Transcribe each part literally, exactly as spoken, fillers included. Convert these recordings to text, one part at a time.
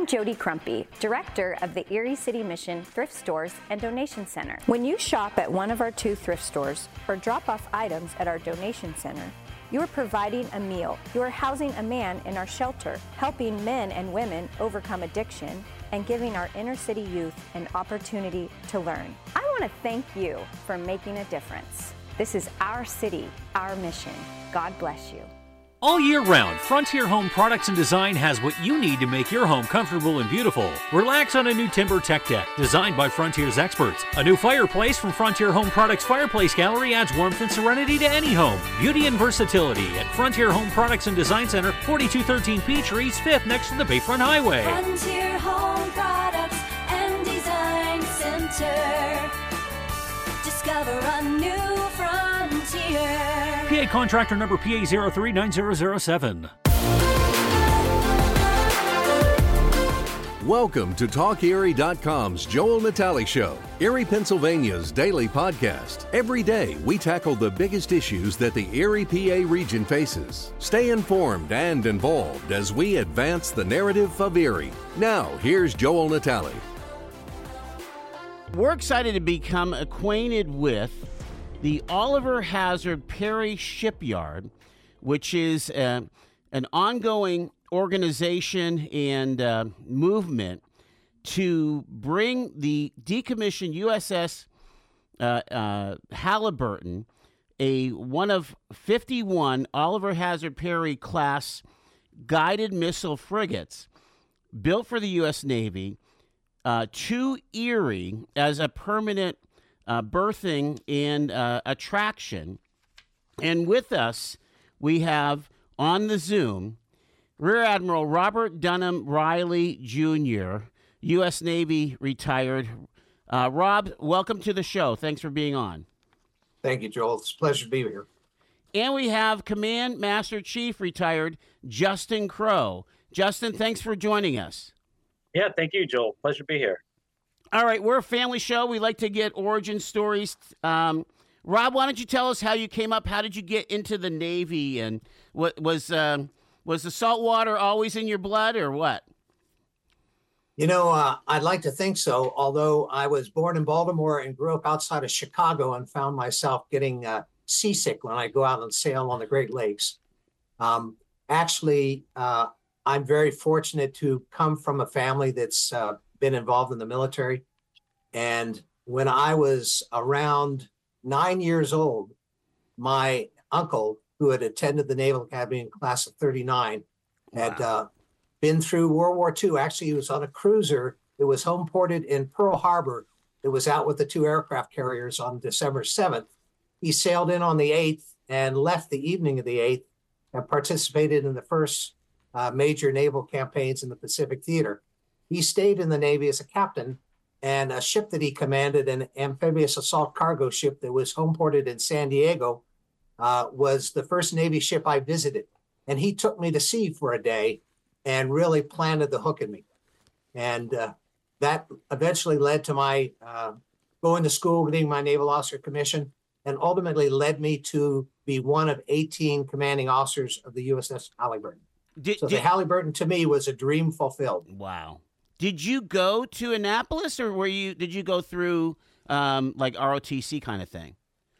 Jody Crumpy, Director of the Erie City Mission Thrift Stores and Donation Center. When you shop at one of our two thrift stores or drop off items at our donation center, you are providing a meal. You are housing a man in our shelter, helping men and women overcome addiction, and giving our inner city youth an opportunity to learn. I want to thank you for making a difference. This is our city, our mission. God bless you. All year round, Frontier Home Products and Design has what you need to make your home comfortable and beautiful. Relax on a new timber tech deck designed by Frontier's experts. A new fireplace from Frontier Home Products Fireplace Gallery adds warmth and serenity to any home. Beauty and versatility at Frontier Home Products and Design Center, forty-two thirteen Peachtree East fifth next to the Bayfront Highway. Frontier Home Products and Design Center. Discover a new frontier. P A contractor number P A zero three nine zero zero seven. Welcome to Talk Erie dot com's Joel Natale Show, Erie, Pennsylvania's daily podcast. Every day, we tackle the biggest issues that the Erie P A region faces. Stay informed and involved as we advance the narrative of Erie. Now, here's Joel Natale. We're excited to become acquainted with the Oliver Hazard Perry Shipyard, which is uh, an ongoing organization and uh, movement to bring the decommissioned U S S uh, uh, Halliburton, a one of fifty-one Oliver Hazard Perry class guided missile frigates built for the U S Navy, uh, to Erie as a permanent uh, berthing and uh, attraction. And with us, we have on the Zoom Rear Admiral Robert Dunham Riley Junior, U S Navy retired. Uh, Rob, welcome to the show. Thanks for being on. Thank you, Joel. It's a pleasure to be here. And we have Command Master Chief retired Justin Crow. Justin, thanks for joining us. Yeah, thank you, Joel. Pleasure to be here. All right, we're a family show. We like to get origin stories. Um, Rob, why don't you tell us how you came up? How did you get into the Navy? And what was um, was the salt water always in your blood, or what? You know, uh, I'd like to think so, although I was born in Baltimore and grew up outside of Chicago and found myself getting uh, seasick when I go out and sail on the Great Lakes. Um, actually, uh, I'm very fortunate to come from a family that's uh, been involved in the military. And when I was around nine years old, my uncle, who had attended the Naval Academy in class of thirty-nine, had Wow. uh, been through World War Two. Actually, he was on a cruiser that was home ported in Pearl Harbor. It was out with the two aircraft carriers on December seventh. He sailed in on the eighth and left the evening of the eighth and participated in the first uh, major naval campaigns in the Pacific Theater. He stayed in the Navy as a captain, and a ship that he commanded, an amphibious assault cargo ship that was home ported in San Diego, uh, was the first Navy ship I visited. And he took me to sea for a day and really planted the hook in me. And uh, that eventually led to my uh, going to school, getting my naval officer commission, and ultimately led me to be one of eighteen commanding officers of the U S S Halliburton. Did, So did, the Halliburton to me was a dream fulfilled. wow. Did you go to Annapolis, or were you? Did you go through um, like R O T C kind of thing?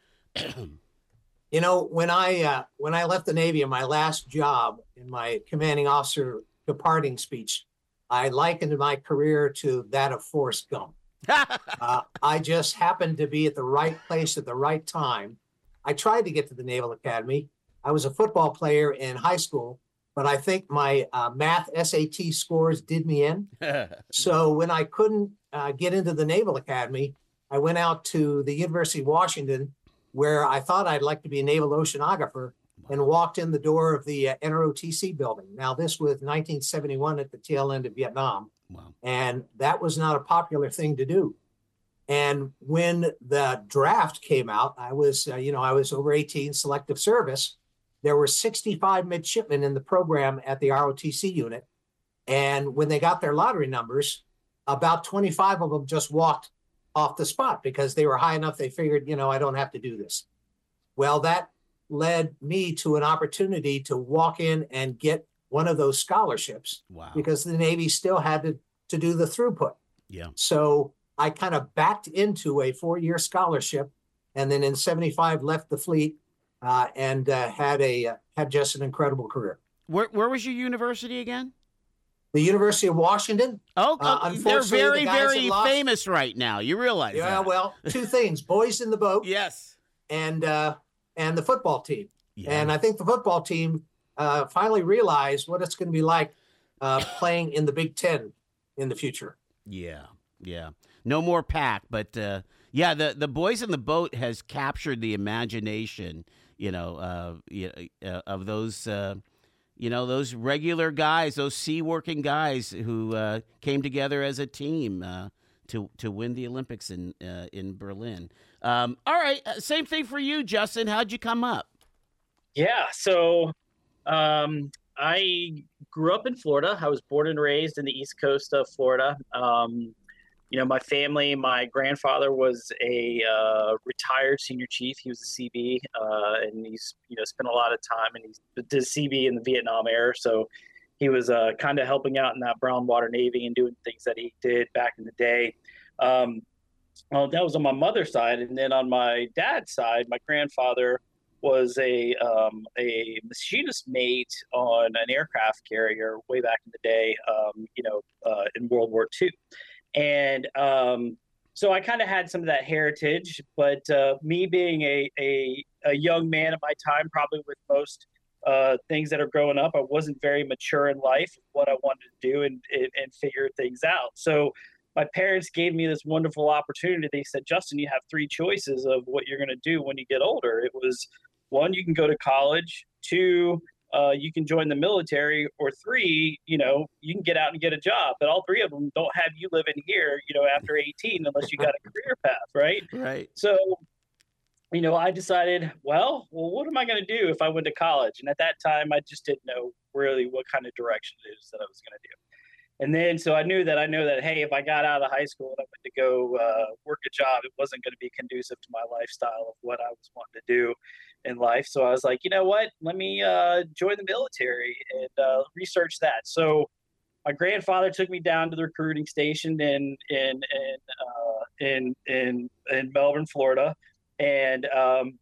You know, when I uh, when I left the Navy in my last job, in my commanding officer departing speech, I likened my career to that of Forrest Gump. uh, I just happened to be at the right place at the right time. I tried to get to the Naval Academy. I was a football player in high school, but I think my uh, math S A T scores did me in. So when I couldn't uh, get into the Naval Academy, I went out to the University of Washington, where I thought I'd like to be a naval oceanographer, and walked in the door of the uh, N R O T C building. Now, this was nineteen seventy-one at the tail end of Vietnam. Wow. And that was not a popular thing to do. And when the draft came out, I was, uh, you know, I was over eighteen, selective service. There were sixty-five midshipmen in the program at the R O T C unit. And when they got their lottery numbers, about twenty-five of them just walked off the spot because they were high enough. They figured, you know, I don't have to do this. Well, that led me to an opportunity to walk in and get one of those scholarships. Wow. Because the Navy still had to, to do the throughput. Yeah. So I kind of backed into a four-year scholarship, and then in seventy-five left the fleet uh, and uh, had a uh, had just an incredible career. Where where was your university again? The University of Washington. Oh, Uh, they're unfortunately, very, the guys very that lost- famous right now. You realize Yeah, that? well, two things: boys in the boat, Yes. and uh, and the football team. Yeah. And I think the football team uh, finally realized what it's going to be like uh, playing in the Big Ten in the future. Yeah, yeah. No more Pac, but uh, yeah, the the boys in the boat has captured the imagination, you know, uh, y- uh, of those, uh, you know, those regular guys, those sea working guys who uh, came together as a team uh, to to win the Olympics in uh, in Berlin. Um, all right, uh, same thing for you, Justin. How'd you come up? Yeah, so um, I grew up in Florida. I was born and raised in the East Coast of Florida. Um, you know, my family, my grandfather was a uh, retired senior chief. He was a C B, uh, and he's, you know, spent a lot of time, and he did C B in the Vietnam era. So he was uh, kind of helping out in that brown water Navy and doing things that he did back in the day. Um, well, that was on my mother's side. And then on my dad's side, my grandfather was a um, a machinist mate on an aircraft carrier way back in the day, um, you know, uh, in World War Two. And um, so I kind of had some of that heritage, but uh, me being a, a, a young man at my time, probably with most uh, things that are growing up, I wasn't very mature in life, what I wanted to do and, and, and figure things out. So my parents gave me this wonderful opportunity. They said, Justin, you have three choices of what you're going to do when you get older. It was, one, you can go to college. Two, uh, you can join the military. Or three, you know, you can get out and get a job. But all three of them don't have you living here, you know, after eighteen, unless you got a career path, right? Right. So, you know, I decided, well, well, what am I going to do if I went to college? And at that time, I just didn't know really what kind of direction it is that I was going to do. And then, so I knew that I knew that, hey, if I got out of high school and I went to go uh, work a job, it wasn't going to be conducive to my lifestyle of what I was wanting to do in life. So I was like, you know what, let me uh, join the military and uh, research that. So my grandfather took me down to the recruiting station in in in uh, in, in in Melbourne, Florida, and um,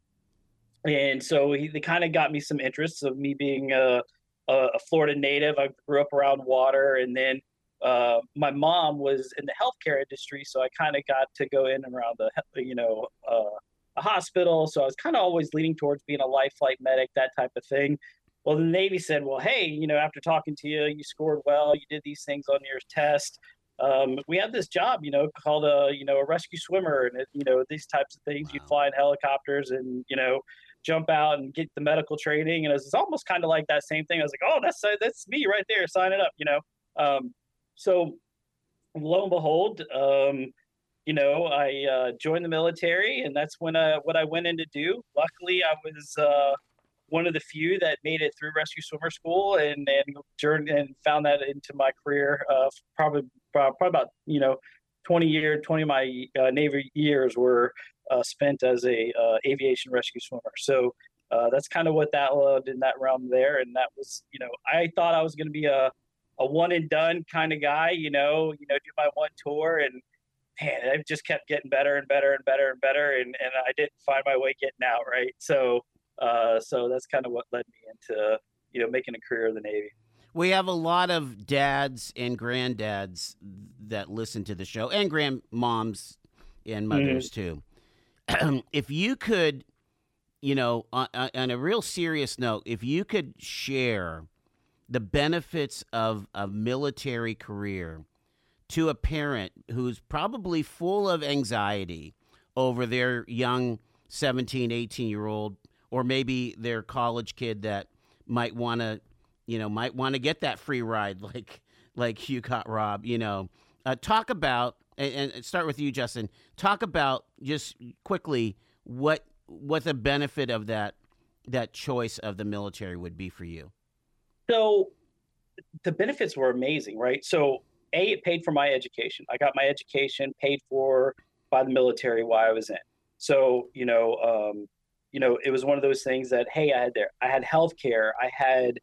and so he they kind of got me some interests of me being a, a Florida native. I grew up around water, and then uh, my mom was in the healthcare industry, so I kind of got to go in and around the you know uh, a hospital. So I was kind of always leaning towards being a life flight medic, that type of thing. Well, the Navy said, well, hey, you know, after talking to you, you scored well, you did these things on your test. Um, we have this job, you know, called a, you know, a rescue swimmer, and, it, you know, these types of things. Wow. You'd fly in helicopters and, you know, jump out and get the medical training. And it was almost kind of like that same thing. I was like, oh, that's, that's me right there. Sign it up, you know? Um, so lo and behold, um, you know, I uh, joined the military, and that's when I, what I went in to do. Luckily, I was, uh, one of the few that made it through rescue swimmer school and and, and found that into my career. Uh, probably probably about you know twenty years, twenty of my uh, Navy years were uh, spent as a uh, aviation rescue swimmer. So uh, that's kind of what that loved in that realm there. And that was you know I thought I was going to be a a one and done kind of guy. You know you know do my one tour, and man, it just kept getting better and better and better and better. And and I didn't find my way getting out, right? So. Uh, so that's kind of what led me into, you know, making a career in the Navy. We have a lot of dads and granddads that listen to the show, and grandmoms and mothers mm-hmm. too. If you could, you know, on, on a real serious note, if you could share the benefits of a military career to a parent who's probably full of anxiety over their young seventeen, eighteen-year-old, or maybe their college kid that might want to, you know, might want to get that free ride like like you got, Rob. You know, uh, talk about and, and start with you, Justin. Talk about just quickly what what the benefit of that that choice of the military would be for you. So the benefits were amazing, right? So A, it paid for my education. I got my education paid for by the military while I was in. So you know. Um, You know, it was one of those things that, hey, I had there, I had healthcare, I had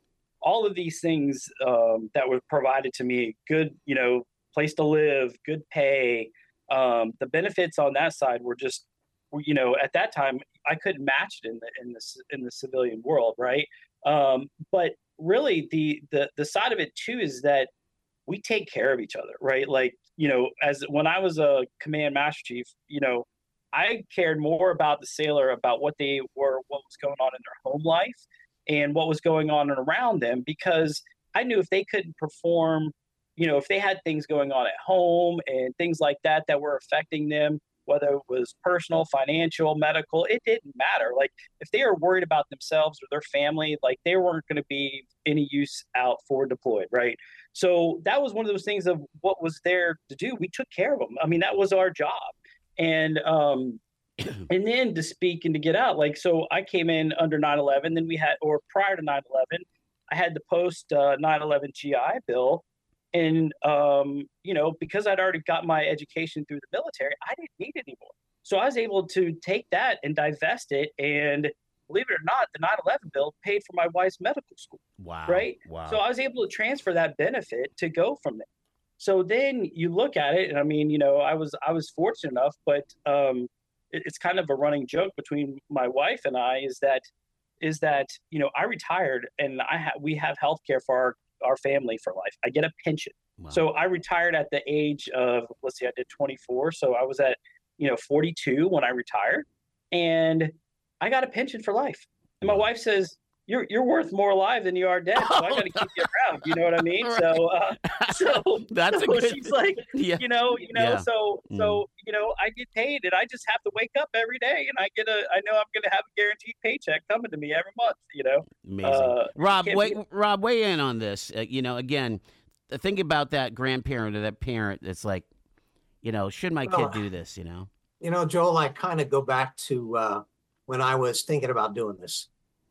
all of these things um, that were provided to me, good, you know, place to live, good pay, um, the benefits on that side were just, you know, at that time I couldn't match it in the in the in the civilian world, right? Um, but really, the the the side of it too is that we take care of each other, right? Like, you know, as when I was a command master chief, you know, I cared more about the sailor, about what they were, what was going on in their home life, and what was going on around them, because I knew if they couldn't perform, you know, if they had things going on at home and things like that that were affecting them, whether it was personal, financial, medical, it didn't matter. Like, if they were worried about themselves or their family, like, they weren't going to be any use out for deployed, right? So that was one of those things of what was there to do. We took care of them. I mean, that was our job. And um, and then to speak and to get out, like, so I came in under nine eleven, then we had, or prior to nine eleven, I had the post uh, nine eleven G I Bill. And, um, you know, because I'd already got my education through the military, I didn't need it anymore. So I was able to take that and divest it. And believe it or not, the nine eleven bill paid for my wife's medical school. Wow. Right. Wow. So I was able to transfer that benefit to go from there. So then you look at it, and I mean, you know, I was I was fortunate enough, but um, it, it's kind of a running joke between my wife and I is that is that, you know, I retired and I ha- we have health care for our, our family for life. I get a pension. Wow. So I retired at the age of, let's see, I did twenty-four. So I was at, you know, forty-two when I retired, and I got a pension for life. And my wife says, you're you're worth more alive than you are dead, so I got to keep you around. You know what I mean? Right. So, uh, so That's so a good she's like, yeah. you know, you know, Yeah. so Mm. so you know, I get paid, and I just have to wake up every day, and I get a, I know I'm going to have a guaranteed paycheck coming to me every month. You know, Amazing. Uh, Rob, can't wait, be- Rob, weigh in on this. Uh, you know, again, th- think about that grandparent or that parent that's like, you know, should my Well, kid do this? You know, You know, Joel, I kind of go back to uh, when I was thinking about doing this.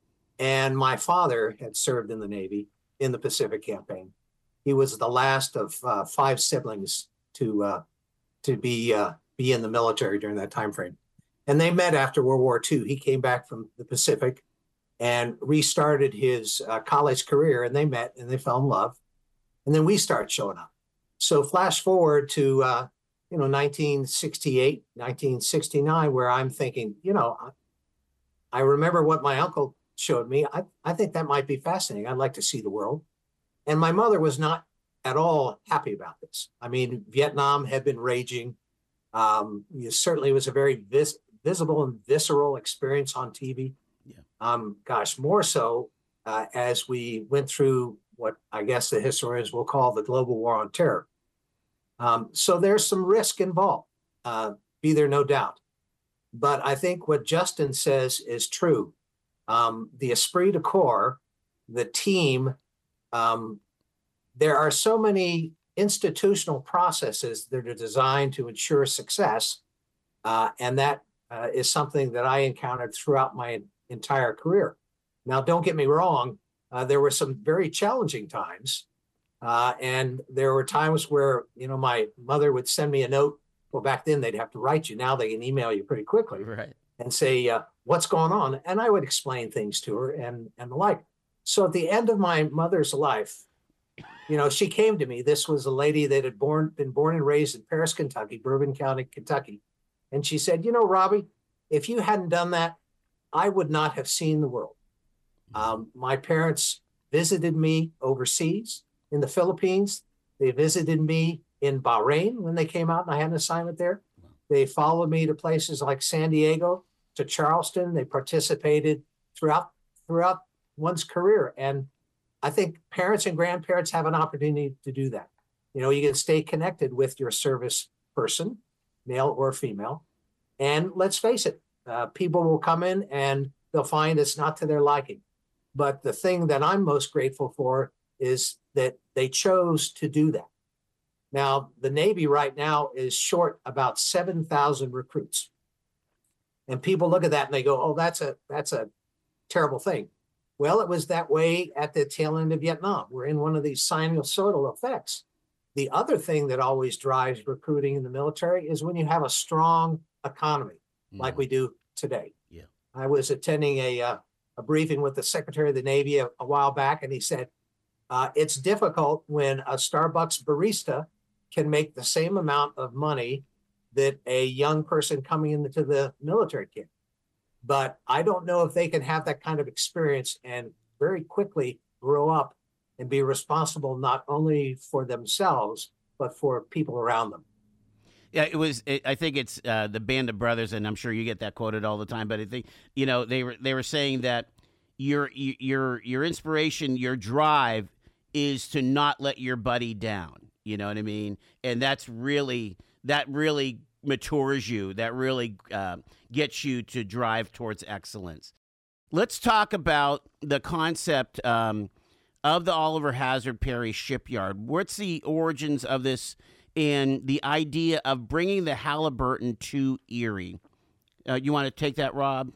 And my father had served in the Navy in the Pacific campaign. He was the last of uh, five siblings to uh, to be uh, be in the military during that time frame. And they met after World War Two. He came back from the Pacific and restarted his uh, college career, and they met and they fell in love. And then we started showing up. So flash forward to uh, you know nineteen sixty-eight, nineteen sixty-nine, where I'm thinking, you know, I, I remember what my uncle showed me. I, I think that might be fascinating. I'd like to see the world. And my mother was not at all happy about this. I mean, Vietnam had been raging. Um, it certainly was a very vis- visible and visceral experience on T V. Yeah. Um, gosh, more so uh, as we went through what I guess the historians will call the global war on terror. Um, so there's some risk involved, uh, be there no doubt. But I think what Justin says is true. Um, the esprit de corps, the team, um, there are so many institutional processes that are designed to ensure success. Uh, and that uh, is something that I encountered throughout my entire career. Now, don't get me wrong, uh, there were some very challenging times. Uh, and there were times where, you know, my mother would send me a note. Well, back then they'd have to write you. Now they can email you pretty quickly. right? And say, uh, what's going on? And I would explain things to her and, and the like. So at the end of my mother's life, you know, she came to me. This was a lady that had born, been born and raised in Paris, Kentucky, Bourbon County, Kentucky. And she said, you know, Robbie, if you hadn't done that, I would not have seen the world. Um, my parents visited me overseas in the Philippines. They visited me in Bahrain when they came out and I had an assignment there. They followed me to places like San Diego, to Charleston. They participated throughout throughout one's career. And I think parents and grandparents have an opportunity to do that. You know, you can stay connected with your service person, male or female. And let's face it, uh, people will come in and they'll find it's not to their liking. But the thing that I'm most grateful for is that they chose to do that. Now, the Navy right now is short about seven thousand recruits. And people look at that and they go, oh, that's a that's a terrible thing. Well, it was that way at the tail end of Vietnam. We're in one of these sinusoidal effects. The other thing that always drives recruiting in the military is when you have a strong economy, mm. like we do today. Yeah. I was attending a, uh, a briefing with the Secretary of the Navy a, a while back, and he said, uh, it's difficult when a Starbucks barista can make the same amount of money that a young person coming into the military can. But I don't know if they can have that kind of experience and very quickly grow up and be responsible not only for themselves, but for people around them. Yeah, it was. It, I think it's uh, the Band of Brothers, and I'm sure you get that quoted all the time. But I think you know they were they were saying that your your your inspiration, your drive, is to not let your buddy down. You know what I mean? And that's really that really matures you. That really uh, gets you to drive towards excellence. Let's talk about the concept um, of the Oliver Hazard Perry Shipyard. What's the origins of this? And the idea of bringing the Halliburton to Erie. Uh, you want to take that, Rob?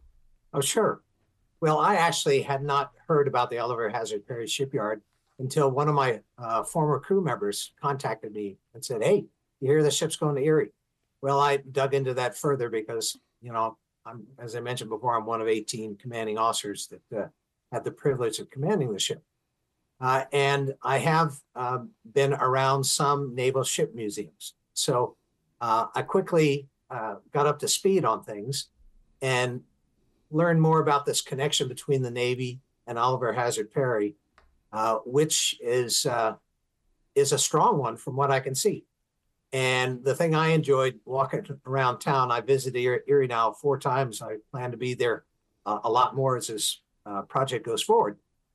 Oh, sure. Well, I actually had not heard about the Oliver Hazard Perry Shipyard until one of my uh, former crew members contacted me and said, hey, you hear the ship's going to Erie? Well, I dug into that further because, you know, I'm, as I mentioned before, I'm one of eighteen commanding officers that uh, had the privilege of commanding the ship. Uh, and I have uh, been around some naval ship museums. So uh, I quickly uh, got up to speed on things and learned more about this connection between the Navy and Oliver Hazard Perry, uh, which is, uh, is a strong one from what I can see. And the thing I enjoyed walking around town, I visited Erie now four times. I plan to be there uh, a lot more as this uh, project goes forward.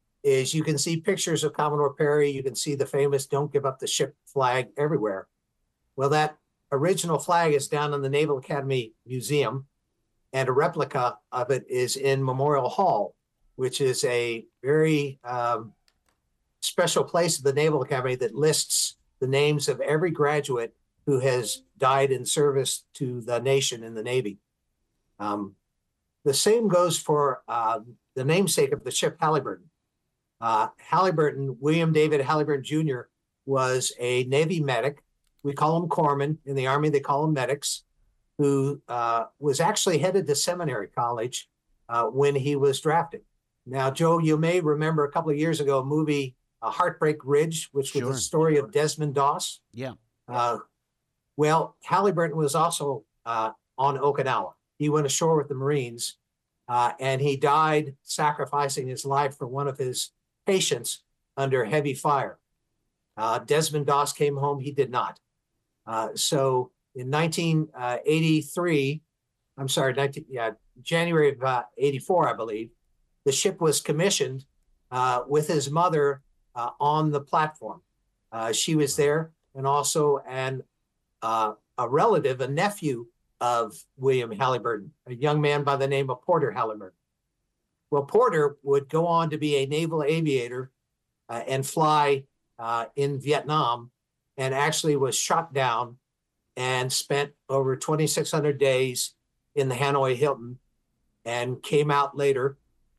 Is you can see pictures of Commodore Perry. You can see the famous "Don't Give Up the Ship" flag everywhere. Well, that original flag is down in the Naval Academy Museum, and a replica of it is in Memorial Hall, which is a very um, special place of the Naval Academy that lists the names of every graduate who has died in service to the nation in the Navy. Um, the same goes for uh, the namesake of the ship, Halliburton. Uh, Halliburton, William David Halliburton Junior was a Navy medic. We call him corpsmen. In the Army, they call him medics, who uh, was actually headed to seminary college uh, when he was drafted. Now, Joe, you may remember a couple of years ago a movie, uh, Heartbreak Ridge, which was Sure. the story of Desmond Doss. Yeah. Uh, well, Halliburton was also uh, on Okinawa. He went ashore with the Marines, uh, and he died sacrificing his life for one of his patients under heavy fire. Uh, Desmond Doss came home. He did not. Uh, so in nineteen eighty-three, I'm sorry, nineteen, yeah, January of uh, eighty-four, I believe, the ship was commissioned uh, with his mother uh, on the platform. Uh, she was there, and also an uh, a relative, a nephew of William Halliburton, a young man by the name of Porter Halliburton. Well, Porter would go on to be a naval aviator uh, and fly uh, in Vietnam, and actually was shot down and spent over twenty-six hundred days in the Hanoi Hilton and came out later.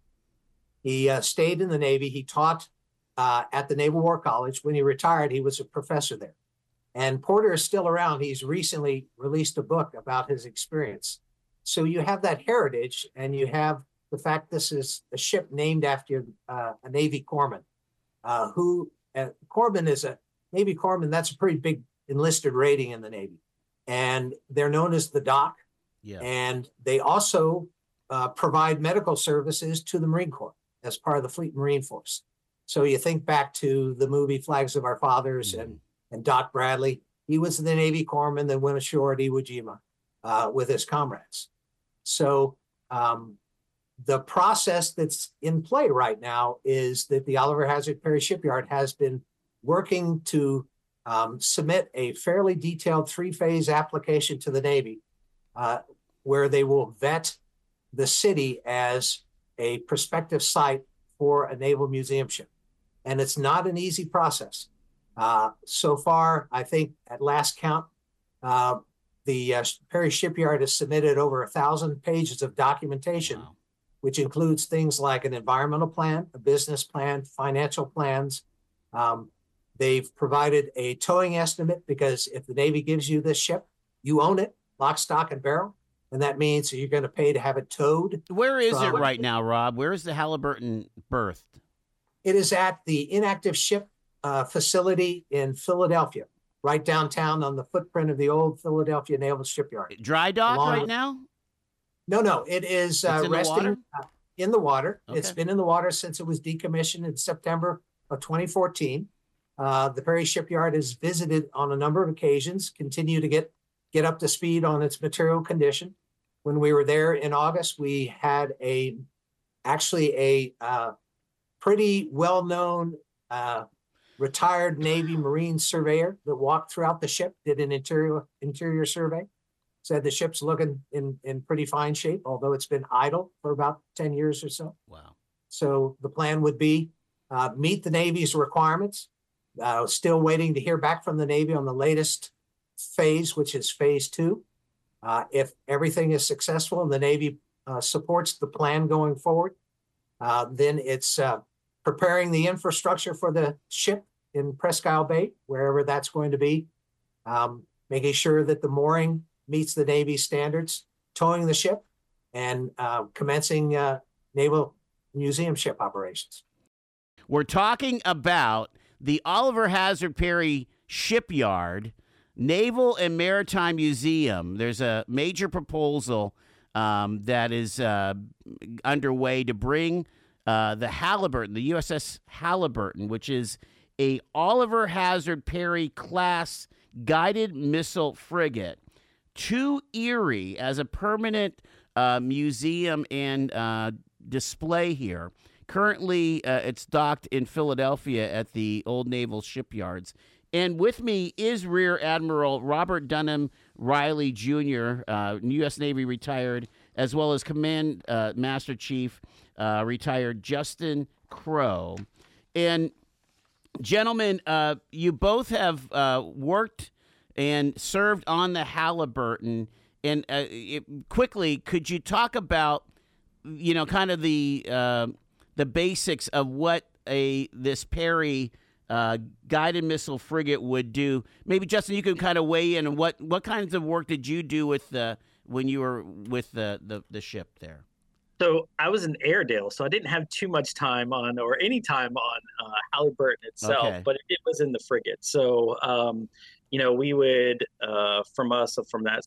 He uh, stayed in the Navy. He taught uh, at the Naval War College. When he retired, he was a professor there. And Porter is still around. He's recently released a book about his experience. So you have that heritage, and you have the fact this is a ship named after uh, a Navy corpsman, uh, who uh, corpsman is a Navy corpsman. That's a pretty big enlisted rating in the Navy, and they're known as the doc. Yeah. And they also uh, provide medical services to the Marine Corps as part of the Fleet Marine Force. So you think back to the movie Flags of Our Fathers, mm-hmm. and and Doc Bradley. He was the Navy corpsman that went ashore at Iwo Jima uh, with his comrades. So um, the process that's in play right now is that the Oliver Hazard Perry Shipyard has been working to um, submit a fairly detailed three-phase application to the Navy, uh, where they will vet the city as a prospective site for a naval museum ship. And it's not an easy process. Uh, so far, I think at last count, uh, the uh, Perry Shipyard has submitted over a thousand pages of documentation, wow. which includes things like an environmental plan, a business plan, financial plans. Um, they've provided a towing estimate, because if the Navy gives you this ship, you own it, lock, stock, and barrel. And that means you're going to pay to have it towed. Where is from, it right now, Rob? Where is the Halliburton berthed? It is at the inactive ship uh, facility in Philadelphia, right downtown on the footprint of the old Philadelphia Naval Shipyard. Dry dock Along right with- now? No, no, it is uh, It's in the resting water? uh, in the water. It's Okay. been in the water since it was decommissioned in September of twenty fourteen. Uh, the Perry Shipyard is visited on a number of occasions, continue to get, get up to speed on its material condition. When we were there in August, we had a, actually a uh, pretty well-known uh, retired Navy Marine surveyor that walked throughout the ship, did an interior, interior survey. Said the ship's looking in, in pretty fine shape, although it's been idle for about ten years or so. Wow. So the plan would be uh, meet the Navy's requirements. Uh, still waiting to hear back from the Navy on the latest phase, which is phase two. Uh, if everything is successful and the Navy uh, supports the plan going forward, uh, then it's uh, preparing the infrastructure for the ship in Presque Isle Bay, wherever that's going to be, um, making sure that the mooring meets the Navy standards, towing the ship, and uh, commencing uh, naval museum ship operations. We're talking about the Oliver Hazard Perry Shipyard Naval and Maritime Museum. There's a major proposal um, that is uh, underway to bring uh, the Halliburton, the U S S Halliburton, which is a Oliver Hazard Perry class guided missile frigate, to Erie as a permanent uh, museum and uh, display here. Currently, uh, it's docked in Philadelphia at the Old Naval Shipyards. And with me is Rear Admiral Robert Dunham Riley Junior, uh, U S Navy retired, as well as Command uh, Master Chief uh, retired Justin Crow. And gentlemen, uh, you both have uh, worked and served on the Halliburton. And uh, it, quickly, could you talk about, you know, kind of the uh, the basics of what a this Perry uh, guided missile frigate would do? Maybe Justin, you can kind of weigh in on what what kinds of work did you do with the when you were with the the, the ship there? So I was in Airedale, so I didn't have too much time on, or any time on uh, Halliburton itself, Okay. but it was in the frigate. So, um, you know, we would, uh, from us, from that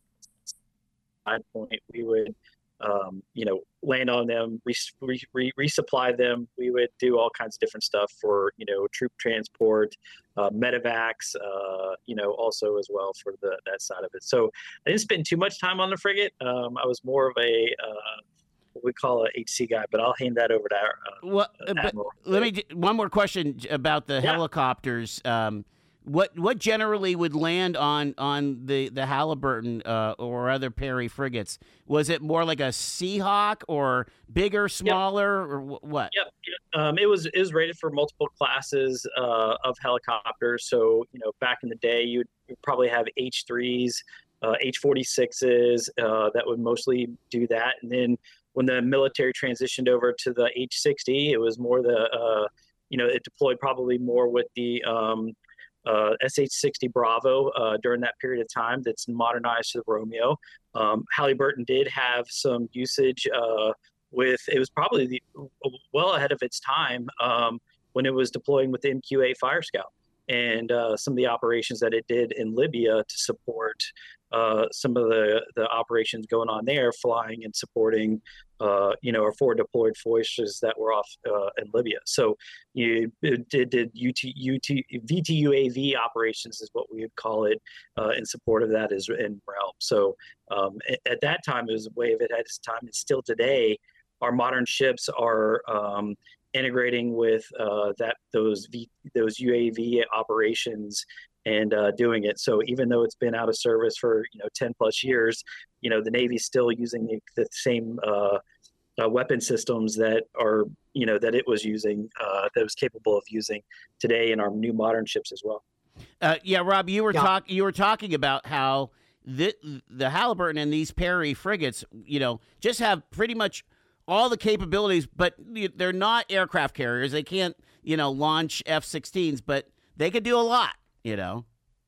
side point, we would, um, you know, land on them, re- re- re- resupply them. We would do all kinds of different stuff for, you know, troop transport, uh, medevacs, uh, you know, also as well for the that side of it. So I didn't spend too much time on the frigate. Um, I was more of a uh, what we call a H C guy, but I'll hand that over to our uh, Well, uh, but Admiral. let me one more question about the Yeah. helicopters. Um, what what generally would land on on the the Halliburton uh, or other Perry frigates? Was it more like a Seahawk or bigger, smaller, or wh- what? Yep. yep. Um, it was it was rated for multiple classes uh, of helicopters. So you know, back in the day, you'd, you'd probably have H threes, uh, H forty-sixes uh, that would mostly do that. And then when the military transitioned over to the H sixty, it was more the uh, you know, it deployed probably more with the um, uh, S H sixty Bravo uh, during that period of time. That's modernized to the Romeo. Um, Halliburton did have some usage uh, with, it was probably the, well ahead of its time um, when it was deploying with the M Q A Fire Scout and uh, some of the operations that it did in Libya to support uh, some of the, the operations going on there, flying and supporting, uh, you know, our forward deployed forces that were off uh, in Libya. So you did, did U T, U T, V T U A V operations is what we would call it uh, in support of that is in realm. So um, at, at that time, it was a way of it at its time. And still today, our modern ships are um, integrating with uh, that those v, those U A V operations and uh, doing it. So even though it's been out of service for you know ten plus years, you know the Navy's still using the, the same uh, uh, weapon systems that are you know that it was using uh, that was capable of using today in our new modern ships as well. Uh, yeah, Rob, you were Yeah. talk you were talking about how the the Halliburton and these Perry frigates, you know, just have pretty much all the capabilities, but they're not aircraft carriers. They can't, you know, launch F sixteens, but they could do a lot, you know.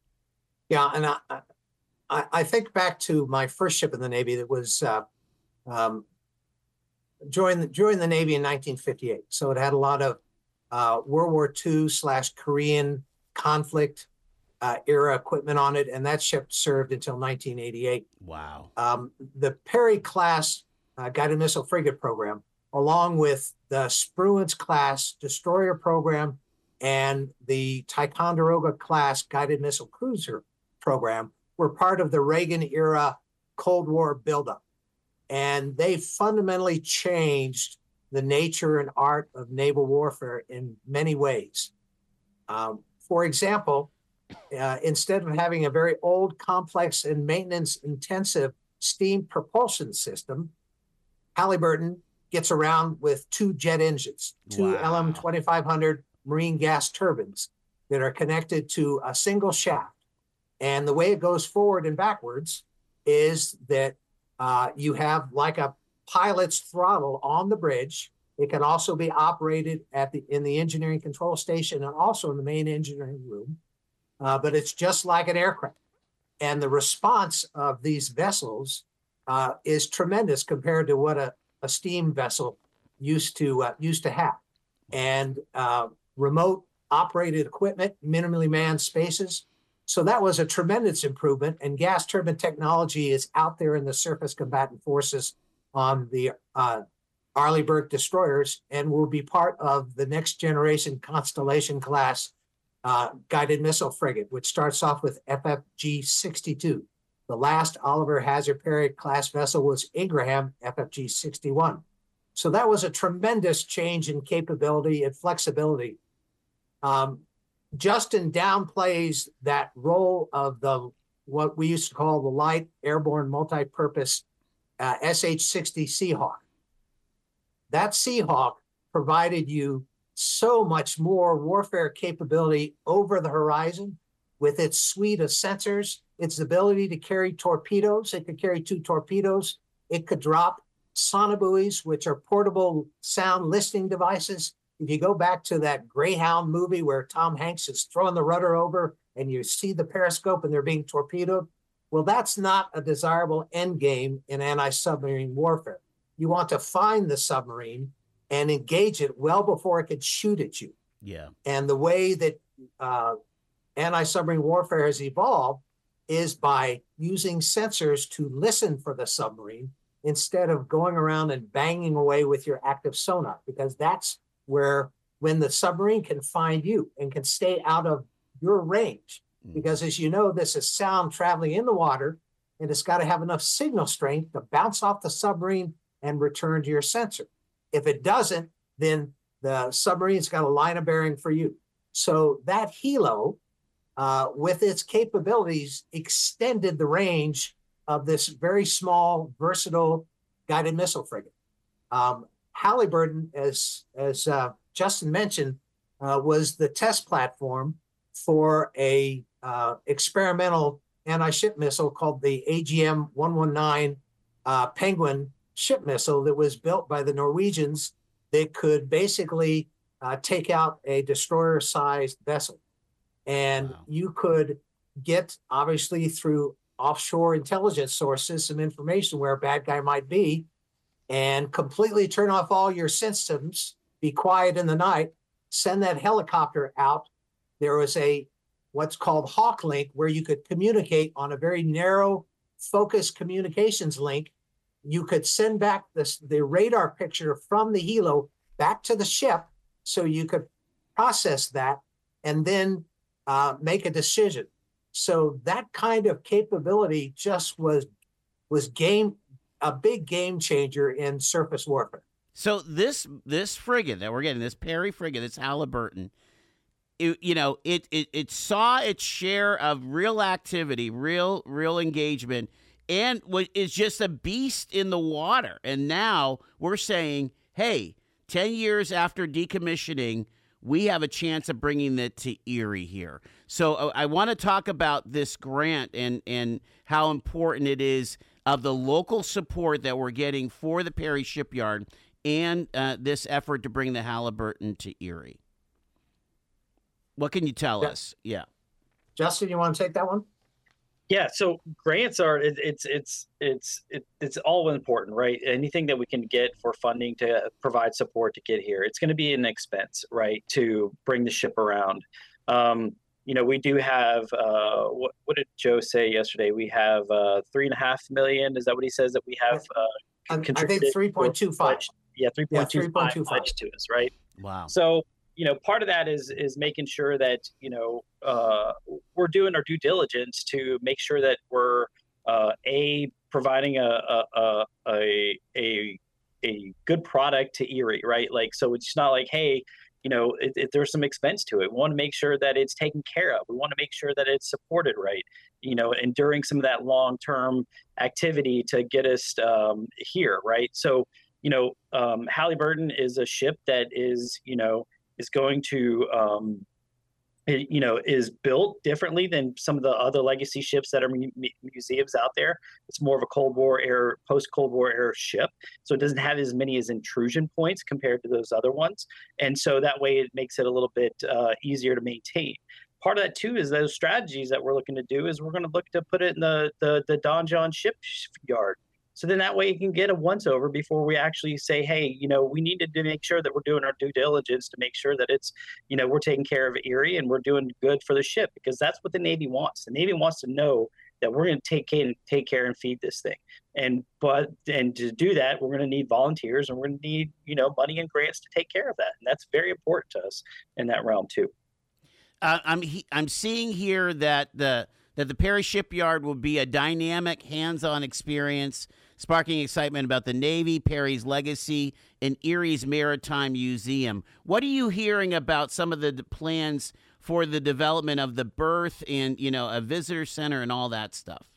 Yeah, and I, I, I think back to my first ship in the Navy that was uh, um, joined, the, joined the Navy in nineteen fifty-eight. So it had a lot of uh, World War Two slash Korean conflict uh, era equipment on it, and that ship served until nineteen eighty-eight. Wow. Um, the Perry class uh, guided missile frigate program, along with the Spruance class destroyer program and the Ticonderoga class guided missile cruiser program, were part of the Reagan era Cold War buildup. And they fundamentally changed the nature and art of naval warfare in many ways. Um, for example, uh, instead of having a very old, complex, and maintenance-intensive steam propulsion system, Halliburton gets around with two jet engines, two Wow. L M twenty-five hundred marine gas turbines that are connected to a single shaft. And the way it goes forward and backwards is that uh, you have like a pilot's throttle on the bridge. It can also be operated at the in the engineering control station and also in the main engineering room. Uh, but it's just like an aircraft. And the response of these vessels uh, is tremendous compared to what a, a steam vessel used to uh, used to have. And uh, remote operated equipment, minimally manned spaces. So that was a tremendous improvement. And gas turbine technology is out there in the surface combatant forces on the uh, Arleigh destroyers and will be part of the next generation Constellation class uh, guided missile frigate, which starts off with F F G sixty-two. The last Oliver Hazard Perry class vessel was Ingraham F F G sixty-one. So that was a tremendous change in capability and flexibility. Um, Justin downplays that role of the what we used to call the light airborne multi-purpose uh, S H sixty Seahawk. That Seahawk provided you so much more warfare capability over the horizon with its suite of sensors, its ability to carry torpedoes. It could carry two torpedoes. It could drop sonobuoys, which are portable sound listening devices. If you go back to that Greyhound movie where Tom Hanks is throwing the rudder over and you see the periscope and they're being torpedoed, well, that's not a desirable end game in anti-submarine warfare. You want to find the submarine and engage it well before it could shoot at you. Yeah. And the way that uh, anti-submarine warfare has evolved is by using sensors to listen for the submarine instead of going around and banging away with your active sonar, because that's where when the submarine can find you and can stay out of your range. Because as you know, this is sound traveling in the water, and it's got to have enough signal strength to bounce off the submarine and return to your sensor. If it doesn't, then the submarine's got a line of bearing for you. So that helo, uh, with its capabilities, extended the range of this very small, versatile guided missile frigate. Um, Halliburton, as as uh, Justin mentioned, uh, was the test platform for a uh, experimental anti-ship missile called the A G M one nineteen uh, Penguin ship missile that was built by the Norwegians that could basically uh, take out a destroyer-sized vessel. And wow. You could get, obviously, through offshore intelligence sources, some information where a bad guy might be, and completely turn off all your systems, be quiet in the night, send that helicopter out. There was a what's called Hawk Link, where you could communicate on a very narrow, focused communications link. You could send back this, the radar picture from the helo back to the ship so you could process that and then uh, make a decision. So that kind of capability just was was game a big game changer in surface warfare. So this this frigate that we're getting, this Perry frigate, this Halliburton, it, you know, it, it it saw its share of real activity, real real engagement, and is just a beast in the water. And now we're saying, hey, ten years after decommissioning, we have a chance of bringing it to Erie here. So uh, I want to talk about this grant and, and how important it is of the local support that we're getting for the Perry Shipyard and uh, this effort to bring the Halliburton to Erie. What can you tell yeah. us? Yeah. Justin, you want to take that one? Yeah, so grants are it, it's it's it's it, it's all important, right? Anything that we can get for funding to provide support to get here, it's going to be an expense, right, to bring the ship around. Um, you know, we do have uh, what what did Joe say yesterday? We have uh, three and a half million. Is that what he says that we have? Uh, I, I contributed think three point two five. Yeah, three point two five yeah, pledged to us, right? Wow. So, you know, part of that is is making sure that, you know, uh, we're doing our due diligence to make sure that we're uh, a providing a a, a a a a good product to Erie, right? Like, so it's not like, hey, you know, it, it, there's some expense to it. We want to make sure that it's taken care of. We want to make sure that it's supported right, you know, and during some of that long term activity to get us um, here, right? So, you know, um, Halliburton is a ship that is, you know, is going to, um, it, you know, is built differently than some of the other legacy ships that are mu- museums out there. It's more of a Cold War era, post-Cold War era ship. So it doesn't have as many as intrusion points compared to those other ones. And so that way it makes it a little bit uh, easier to maintain. Part of that too is those strategies that we're looking to do is we're going to look to put it in the, the, the Don John shipyard. So then that way you can get a once over before we actually say, hey, you know, we need to make sure that we're doing our due diligence to make sure that it's, you know, we're taking care of Erie and we're doing good for the ship, because that's what the Navy wants. The Navy wants to know that we're going to take care, take care and feed this thing. And but and to do that, we're going to need volunteers and we're going to need, you know, money and grants to take care of that. And that's very important to us in that realm too. Uh, I'm he, I'm seeing here that the that the Perry Shipyard will be a dynamic, hands-on experience, sparking excitement about the Navy, Perry's legacy, and Erie's Maritime Museum. What are you hearing about some of the d- plans for the development of the berth and, you know, a visitor center and all that stuff?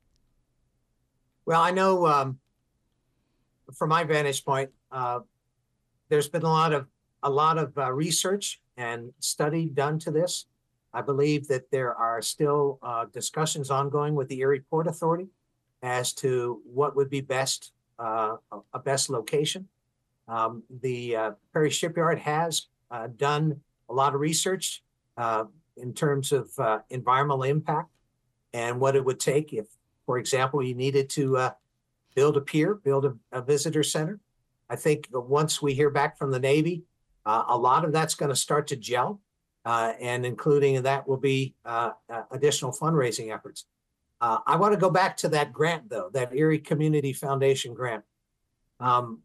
Well, I know um, from my vantage point, uh, there's been a lot of a lot of uh, research and study done to this. I believe that there are still uh, discussions ongoing with the Erie Port Authority as to what would be best, uh, a best location. Um, the uh, Perry Shipyard has uh, done a lot of research uh, in terms of uh, environmental impact and what it would take if, for example, you needed to uh, build a pier, build a, a visitor center. I think once we hear back from the Navy, uh, a lot of that's going to start to gel, uh, and including that will be uh, uh, additional fundraising efforts. Uh, I want to go back to that grant, though, that Erie Community Foundation grant. Um,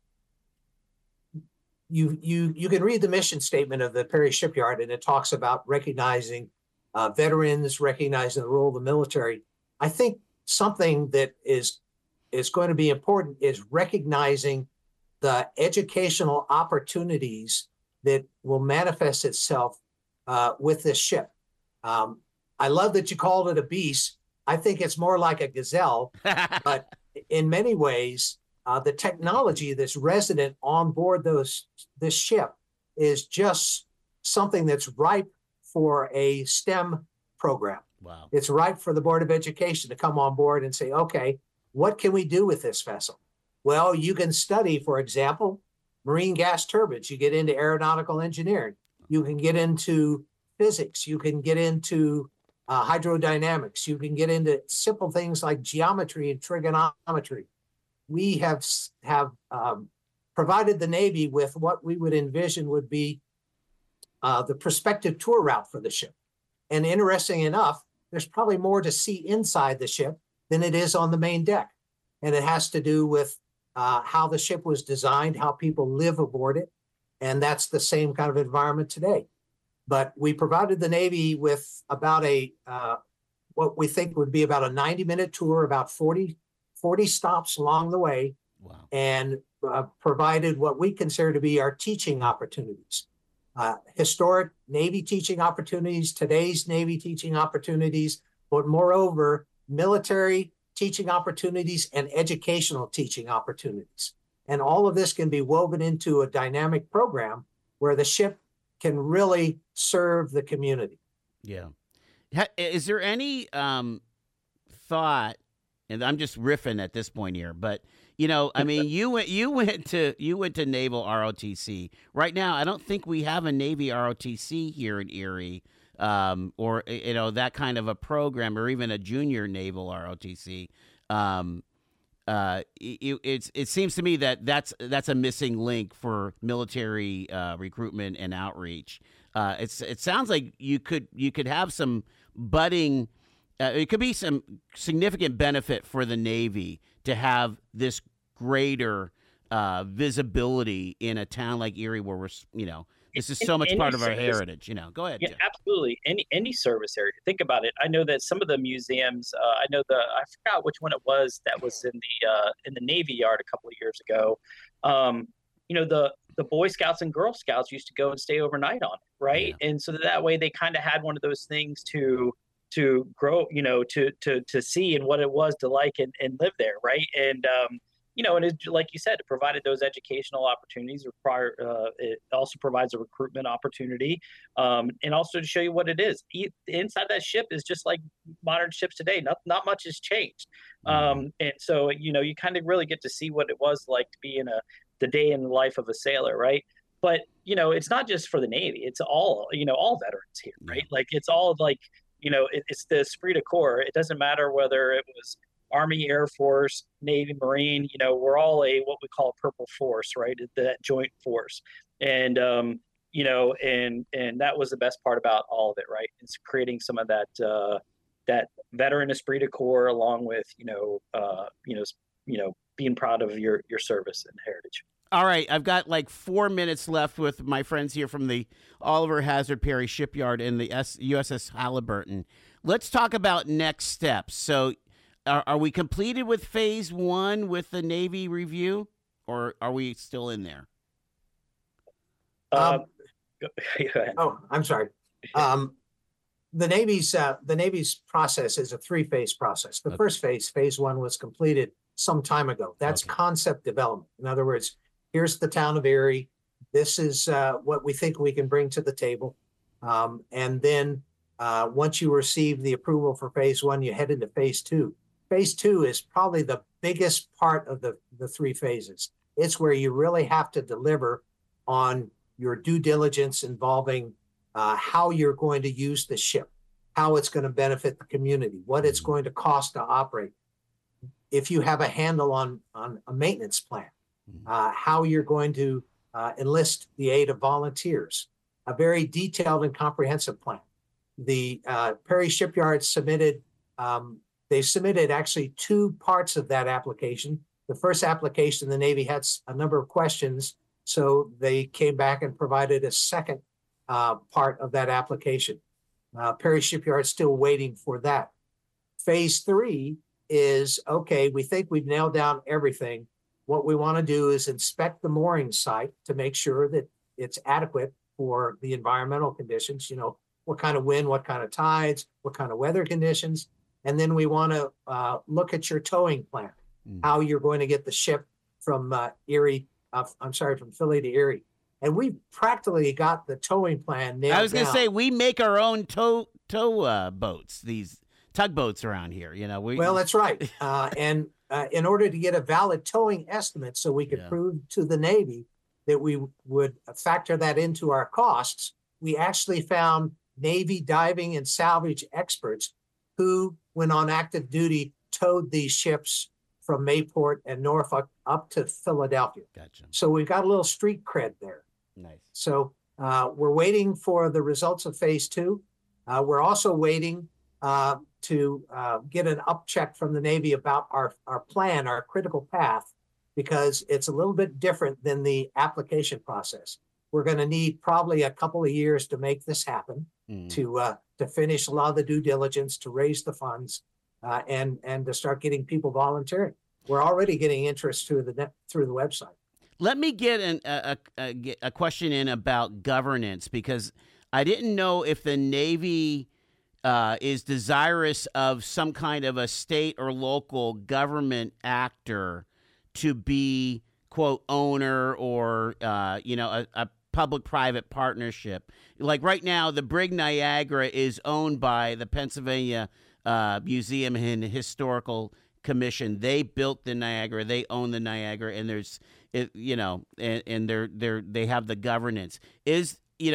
you you you can read the mission statement of the Perry Shipyard, and it talks about recognizing uh, veterans, recognizing the role of the military. I think something that is is going to be important is recognizing the educational opportunities that will manifest itself uh, with this ship. Um, I love that you called it a beast. I think it's more like a gazelle, but in many ways, uh, the technology that's resident on board those this ship is just something that's ripe for a STEM program. Wow. It's ripe for the Board of Education to come on board and say, okay, what can we do with this vessel? Well, you can study, for example, marine gas turbines. You get into aeronautical engineering. You can get into physics. You can get into uh, hydrodynamics. You can get into simple things like geometry and trigonometry. We have, have um, provided the Navy with what we would envision would be uh, the prospective tour route for the ship. And interesting enough, there's probably more to see inside the ship than it is on the main deck. And it has to do with uh, how the ship was designed, how people live aboard it. And that's the same kind of environment today. But we provided the Navy with about a, uh, what we think would be about a ninety minute tour, about forty, forty stops along the way. Wow. And uh, provided what we consider to be our teaching opportunities. Uh, historic Navy teaching opportunities, today's Navy teaching opportunities, but moreover, military teaching opportunities and educational teaching opportunities. And all of this can be woven into a dynamic program where the ship can really serve the community. Yeah. Is there any um, thought, and I'm just riffing at this point here, but you know, I mean, you went you went to you went to Naval R O T C. Right now, I don't think we have a Navy R O T C here in Erie. um, or you know that kind of a program, or even a junior naval R O T C. Um, uh, it, it's it seems to me that that's that's a missing link for military uh, recruitment and outreach. Uh, it's it sounds like you could you could have some budding. Uh, it could be some significant benefit for the Navy to have this greater uh, visibility in a town like Erie, where we're, you know, this is so much Any part of our service- heritage. You know, go ahead. Yeah, Jeff. absolutely. Any any service area. Think about it. I know that some of the museums. Uh, I know the. I forgot which one it was that was in the uh, in the Navy Yard a couple of years ago. Um, you know, the the Boy Scouts and Girl Scouts used to go and stay overnight on it, right? Yeah. And so that way they kind of had one of those things to to grow, you know, to to to see and what it was to like and, and live there, right? And um, you know, and it, like you said, it provided those educational opportunities. Require uh, it also provides a recruitment opportunity, um, and also to show you what it is. E- inside that ship is just like modern ships today. Not not much has changed, um, and so you know, you kind of really get to see what it was like to be in a the day in the life of a sailor, right? But you know, it's not just for the Navy; it's all you know, all veterans here, right? Like it's all like. You know, it, it's the esprit de corps. It doesn't matter whether it was Army, Air Force, Navy, Marine. You know, we're all a what we call a purple force, right? That joint force, and um, you know, and and that was the best part about all of it, right? It's creating some of that uh, that veteran esprit de corps, along with you know, uh, you know, you know, being proud of your your service and heritage. All right, I've got like four minutes left with my friends here from the Oliver Hazard Perry Shipyard and the S- U S S Halliburton. Let's talk about next steps. So, are, are we completed with phase one with the Navy review, or are we still in there? Um, Um, go ahead. Oh, I'm sorry. Um, the Navy's uh, the Navy's process is a three-phase process. The Okay. first phase, phase one, was completed some time ago. That's Okay. concept development. In other words, here's the town of Erie. This is uh, what we think we can bring to the table. Um, and then uh, once you receive the approval for phase one, you head into phase two. Phase two is probably the biggest part of the, the three phases. It's where you really have to deliver on your due diligence involving uh, how you're going to use the ship, how it's going to benefit the community, what it's going to cost to operate. If you have a handle on, on a maintenance plan, uh, how you're going to uh, enlist the aid of volunteers, a very detailed and comprehensive plan. The uh, Perry Shipyard submitted, um, they submitted actually two parts of that application. The first application, the Navy had s- a number of questions, so they came back and provided a second uh, part of that application. Uh, Perry Shipyard still waiting for that. Phase three is, okay, we think we've nailed down everything. What we want to do is inspect the mooring site to make sure that it's adequate for the environmental conditions, you know, what kind of wind, what kind of tides, what kind of weather conditions. And then we want to uh, look at your towing plan, Mm. how you're going to get the ship from uh, Erie, uh, I'm sorry, from Philly to Erie. And we practically got the towing plan nailed I was going to down. say we make our own tow tow uh, boats, these tugboats around here. You know, we Well, that's right. Uh, and uh, in order to get a valid towing estimate, so we could Yeah. prove to the Navy that we would factor that into our costs, we actually found Navy diving and salvage experts who, when on active duty, towed these ships from Mayport and Norfolk up to Philadelphia. gotcha. So we've got a little street cred there. Nice. So uh, we're waiting for the results of phase two. Uh, we're also waiting uh, to uh, get an upcheck from the Navy about our, our plan, our critical path, because it's a little bit different than the application process. We're going to need probably a couple of years to make this happen, Mm. to uh, to finish a lot of the due diligence, to raise the funds, uh, and and to start getting people volunteering. We're already getting interest through the net, through the website. Let me get an, a, a, a- a question in about governance, because I didn't know if the Navy uh, is desirous of some kind of a state or local government actor to be, quote, owner or, uh, you know, a, a public-private partnership. Like right now, the Brig Niagara is owned by the Pennsylvania uh, Museum and Historical Commission. They built the Niagara. They own the Niagara, and there's, it, you know, and, and they're they're they have the governance. Is you know,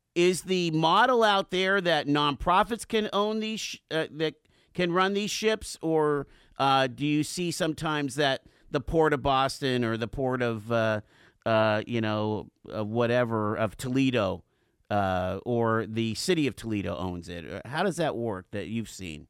is the model out there that nonprofits can own these, sh- uh, that can run these ships, or uh, do you see sometimes that the Port of Boston or the Port of, uh, uh, you know, uh, whatever, of Toledo uh, or the city of Toledo owns it? How does that work that you've seen?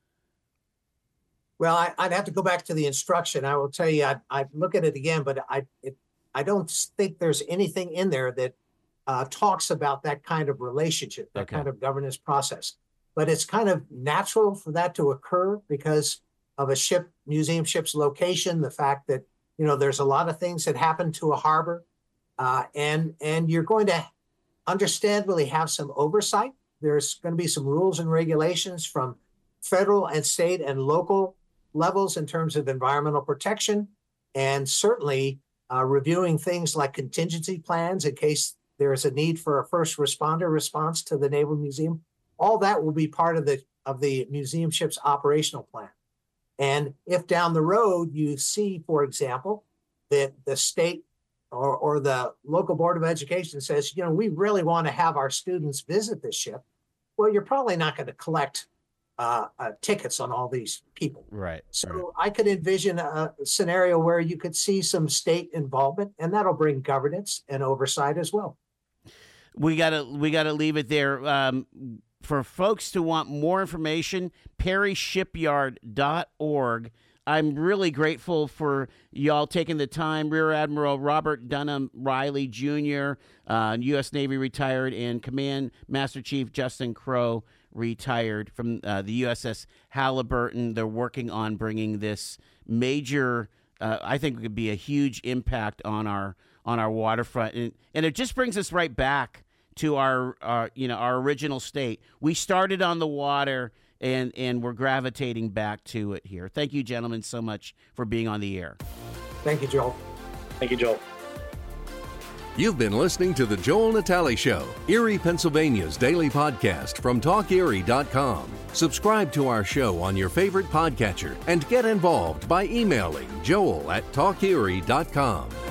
Well, I, I'd have to go back to the instruction. I will tell you, I'd, I'd look at it again, but I it, I don't think there's anything in there that uh, talks about that kind of relationship, that Okay. kind of governance process. But it's kind of natural for that to occur because of a ship, museum ship's location, the fact that, you know, there's a lot of things that happen to a harbor, uh, and and you're going to understandably have some oversight. There's going to be some rules and regulations from federal and state and local levels in terms of environmental protection, and certainly uh, reviewing things like contingency plans in case there is a need for a first responder response to the Naval Museum. All that will be part of the of the museum ship's operational plan. And if down the road you see, for example, that the state or, or the local board of education says, you know, we really want to have our students visit this ship, well, you're probably not going to collect uh, uh, tickets on all these people. Right. So right. I could envision a scenario where you could see some state involvement, and that'll bring governance and oversight as well. We gotta we gotta leave it there. Um, for folks to want more information, perry shipyard dot org. I'm really grateful for y'all taking the time. Rear Admiral Robert Dunham Riley Junior, uh, U S Navy retired, and Command Master Chief Justin Crow, retired from uh, the U S S Halliburton. They're working on bringing this major, uh, I think it could be a huge impact on our on our waterfront, and, and it just brings us right back to our, our you know our original state. We started on the water, and and we're gravitating back to it here. Thank you, gentlemen, so much for being on the air. Thank you, Joel. Thank you, Joel. You've been listening to The Joel Natale Show, Erie, Pennsylvania's daily podcast from talk erie dot com. Subscribe to our show on your favorite podcatcher and get involved by emailing joel at talk erie dot com.